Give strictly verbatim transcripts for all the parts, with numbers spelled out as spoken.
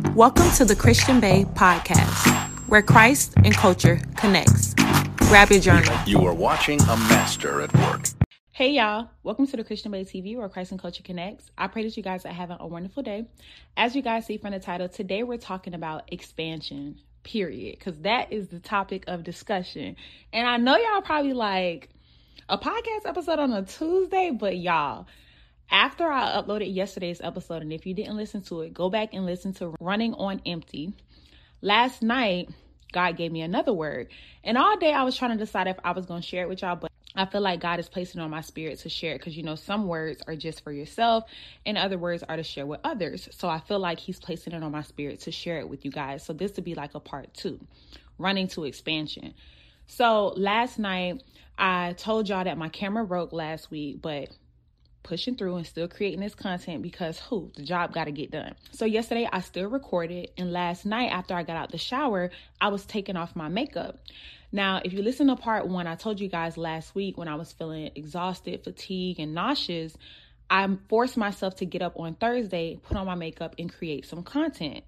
Welcome to the Christian Bae podcast, where Christ and culture connects. Grab your journal. You are watching a master at work. Hey y'all, welcome to the Christian Bae T V, where Christ and culture connects. I pray that you guys are having a wonderful day. As you guys see from the title, today we're talking about expansion, period, because that is the topic of discussion. And I know y'all probably like a podcast episode on a Tuesday, but y'all, after I uploaded yesterday's episode, and if you didn't listen to it, go back and listen to Running on Empty. Last night, God gave me another word. And all day I was trying to decide if I was going to share it with y'all, but I feel like God is placing it on my spirit to share it because, you know, some words are just for yourself and other words are to share with others. So I feel like he's placing it on my spirit to share it with you guys. So this would be like a part two, running to expansion. So last night I told y'all that my camera broke last week, but pushing through and still creating this content because who the job got to get done. So yesterday I still recorded, and last night after I got out the shower, I was taking off my makeup. Now, if you listen to part one, I told you guys last week when I was feeling exhausted, fatigued, and nauseous, I forced myself to get up on Thursday, put on my makeup, and create some content.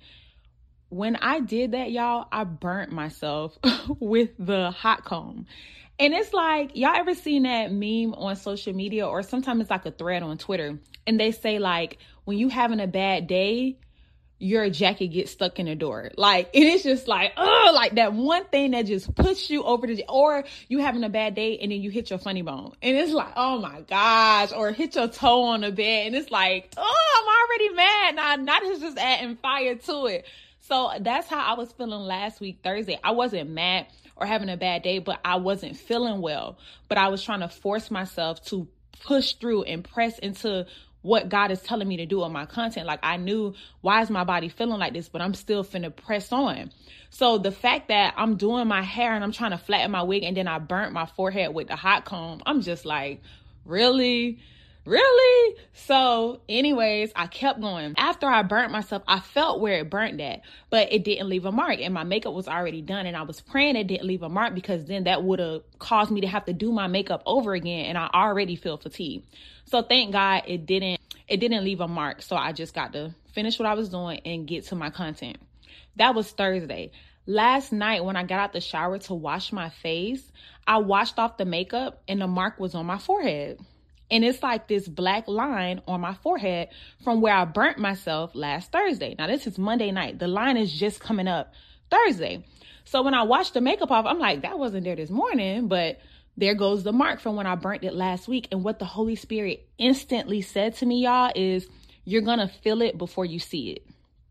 When I did that, y'all, I burnt myself with the hot comb. And it's like, y'all ever seen that meme on social media, or sometimes it's like a thread on Twitter, and they say like, when you having a bad day, your jacket gets stuck in the door. Like, and it's just like, oh, like that one thing that just puts you over the, or you having a bad day and then you hit your funny bone. And it's like, oh my gosh, or hit your toe on the bed. And it's like, oh, I'm already mad. Now, not it's just adding fire to it. So that's how I was feeling last week, Thursday. I wasn't mad or having a bad day, but I wasn't feeling well. But I was trying to force myself to push through and press into what God is telling me to do on my content. Like, I knew, why is my body feeling like this? But I'm still finna press on. So the fact that I'm doing my hair and I'm trying to flatten my wig and then I burnt my forehead with the hot comb, I'm just like, really? Really? So anyways, I kept going. After I burnt myself, I felt where it burnt at, but it didn't leave a mark, and my makeup was already done. And I was praying it didn't leave a mark, because then that would have caused me to have to do my makeup over again. And I already feel fatigued. So thank God it didn't, it didn't leave a mark. So I just got to finish what I was doing and get to my content. That was Thursday. Last night when I got out the shower to wash my face, I washed off the makeup and the mark was on my forehead. And it's like this black line on my forehead from where I burnt myself last Thursday. Now, this is Monday night. The line is just coming up Thursday. So when I washed the makeup off, I'm like, that wasn't there this morning, but there goes the mark from when I burnt it last week. And what the Holy Spirit instantly said to me, y'all, is you're going to feel it before you see it.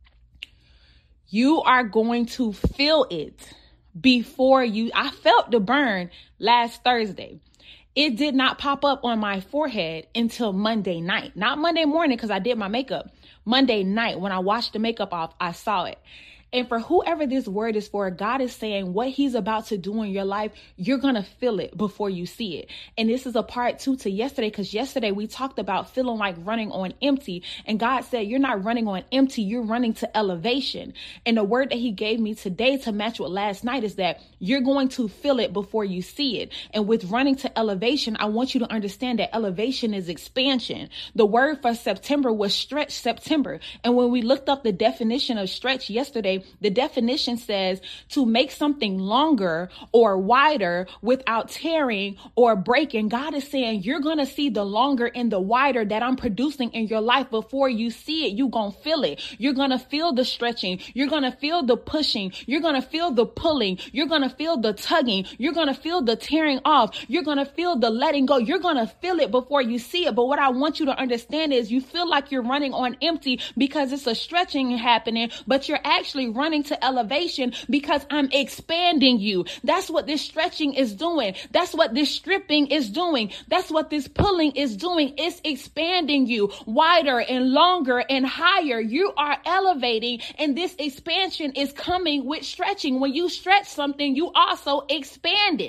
You are going to feel it before you. I felt the burn last Thursday. It did not pop up on my forehead until Monday night, not Monday morning, because I did my makeup. Monday night, when I washed the makeup off, I saw it. And for whoever this word is for, God is saying what he's about to do in your life, you're going to feel it before you see it. And this is a part two to yesterday, because yesterday we talked about feeling like running on empty. And God said, you're not running on empty, you're running to elevation. And the word that he gave me today to match with last night is that you're going to feel it before you see it. And with running to elevation, I want you to understand that elevation is expansion. The word for September was stretch September. And when we looked up the definition of stretch yesterday, the definition says to make something longer or wider without tearing or breaking. God is saying you're going to see the longer and the wider that I'm producing in your life before you see it. You're going to feel it. You're going to feel the stretching. You're going to feel the pushing. You're going to feel the pulling. You're going to feel the tugging. You're going to feel the tearing off. You're going to feel the letting go. You're going to feel it before you see it. But what I want you to understand is you feel like you're running on empty because it's a stretching happening, but you're actually running to elevation because I'm expanding you. That's what this stretching is doing. That's what this stripping is doing. That's what this pulling is doing. It's expanding you wider and longer and higher. You are elevating, and this expansion is coming with stretching. When you stretch something, you also expand it.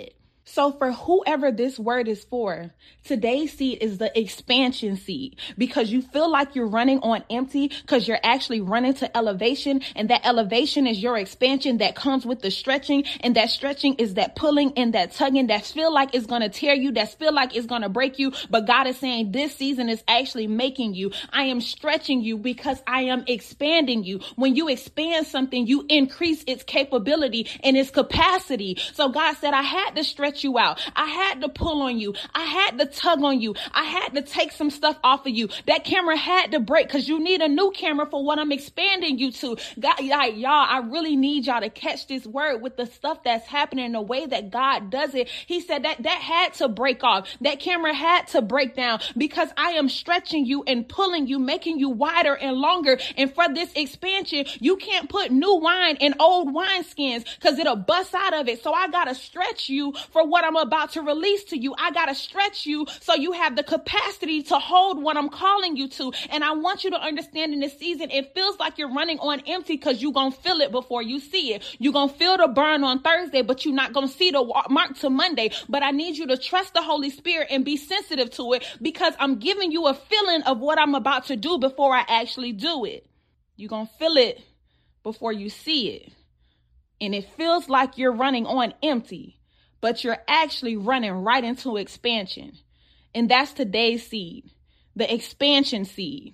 So for whoever this word is for, today's seed is the expansion seed, because you feel like you're running on empty because you're actually running to elevation, and that elevation is your expansion that comes with the stretching, and that stretching is that pulling and that tugging that feel like it's going to tear you, that feel like it's going to break you. But God is saying this season is actually making you. I am stretching you because I am expanding you. When you expand something, you increase its capability and its capacity. So God said, I had to stretch you out. I had to pull on you. I had to tug on you. I had to take some stuff off of you. That camera had to break because you need a new camera for what I'm expanding you to. God, like, y'all, I really need y'all to catch this word with the stuff that's happening in the way that God does it. He said that that had to break off. That camera had to break down because I am stretching you and pulling you, making you wider and longer. And for this expansion, you can't put new wine in old wine skins because it'll bust out of it. So I got to stretch you for what I'm about to release to you. I got to stretch you so you have the capacity to hold what I'm calling you to. And I want you to understand in this season, it feels like you're running on empty because you're going to feel it before you see it. You're going to feel the burn on Thursday, but you're not going to see the mark to Monday. But I need you to trust the Holy Spirit and be sensitive to it, because I'm giving you a feeling of what I'm about to do before I actually do it. You're going to feel it before you see it. And it feels like you're running on empty, but you're actually running right into expansion. And that's today's seed, the expansion seed.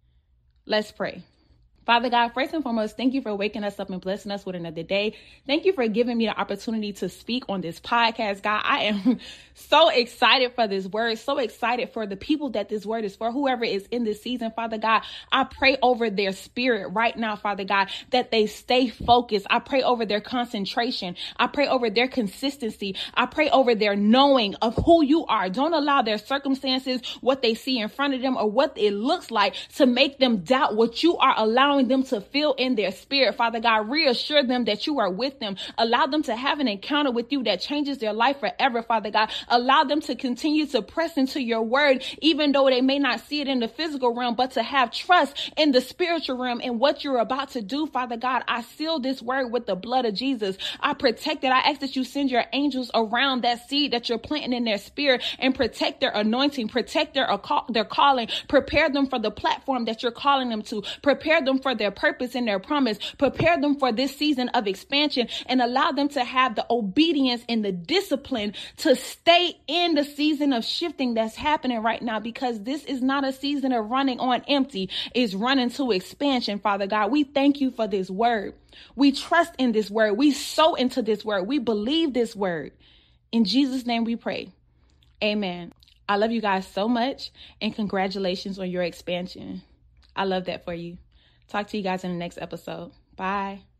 Let's pray. Father God, first and foremost, thank you for waking us up and blessing us with another day. Thank you for giving me the opportunity to speak on this podcast. God, I am so excited for this word, so excited for the people that this word is for, whoever is in this season. Father God, I pray over their spirit right now, Father God, that they stay focused. I pray over their concentration. I pray over their consistency. I pray over their knowing of who you are. Don't allow their circumstances, what they see in front of them, or what it looks like to make them doubt what you are allowing them to feel in their spirit. Father God, reassure them that you are with them. Allow them to have an encounter with you that changes their life forever, Father God. Allow them to continue to press into your word, even though they may not see it in the physical realm, but to have trust in the spiritual realm and what you're about to do, Father God. I seal this word with the blood of Jesus. I protect it. I ask that you send your angels around that seed that you're planting in their spirit and protect their anointing, protect their, their calling, prepare them for the platform that you're calling them to, prepare them for their purpose and their promise, prepare them for this season of expansion, and allow them to have the obedience and the discipline to stay in the season of shifting that's happening right now, because this is not a season of running on empty. It's running to expansion, Father God. We thank you for this word. We trust in this word. We sow into this word. We believe this word. In Jesus' name we pray. Amen. I love you guys so much, and congratulations on your expansion. I love that for you. Talk to you guys in the next episode. Bye.